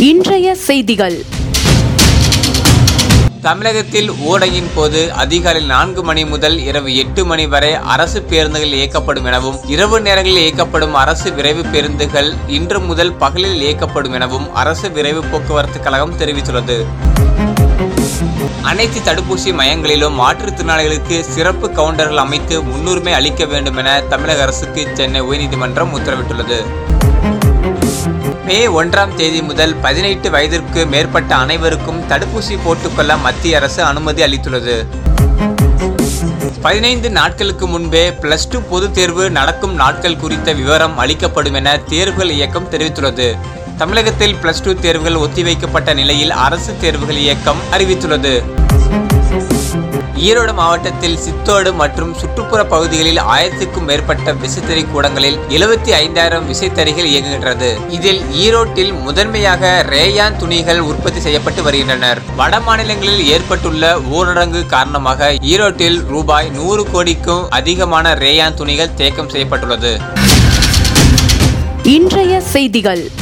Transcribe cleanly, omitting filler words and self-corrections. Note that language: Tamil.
இன்றைய செய்திகள். தமிழகத்தில் ஊரடங்கின் போது அதிகாலை 4 மணி முதல் இரவு 8 மணி வரை அரசு பேருந்துகள் இயக்கப்படும் எனவும், இரவு நேரங்களில் இயக்கப்படும் அரசு விரைவு பேருந்துகள் இன்று முதல் பகலில் இயக்கப்படும் எனவும் அரசு விரைவு போக்குவரத்து கழகம் தெரிவித்துள்ளது. அனைத்து தடுப்பூசி மையங்களிலும் மாற்றுத்திறனாளிகளுக்கு சிறப்பு கவுண்டர்கள் அமைத்து முன்னுரிமை அளிக்க வேண்டும் என தமிழக அரசுக்கு சென்னை உயர்நீதிமன்றம் உத்தரவிட்டுள்ளது. மே 1ஆம் தேதி முதல் 18 வயதிற்கு மேற்பட்ட அனைவருக்கும் தடுப்பூசி போட்டுக்கொள்ள மத்திய அரசு அனுமதி அளித்துள்ளது. 15 நாட்களுக்கு முன்பே +2 பொதுத் தேர்வு நடக்கும் நாட்கள் குறித்த விவரம் அளிக்கப்படும் என தேர்வுகள் இயக்கம் தெரிவித்துள்ளது. தமிழகத்தில் +2 தேர்வுகள் ஒத்திவைக்கப்பட்ட நிலையில் அரசு தேர்வுகள் இயக்கம் அறிவித்துள்ளது. ஈரோடு மாவட்டத்தில் சித்தோடு மற்றும் சுற்றுப்புற பகுதிகளில் 1000க்கும் மேற்பட்ட விசைத்தறி கூடங்களில் 75,000 விசைத்தறிகள் இயங்குகின்றது. இதில் ஈரோட்டில் முதன்மையாக ரேயான் துணிகள் உற்பத்தி செய்யப்பட்டு வருகின்றனர். வட மாநிலங்களில் ஏற்பட்டுள்ள ஊரடங்கு காரணமாக ஈரோட்டில் ரூபாய் 100 கோடிக்கும் அதிகமான ரேயான் துணிகள் தேக்கம் செய்யப்பட்டுள்ளது. இன்றைய செய்திகள்.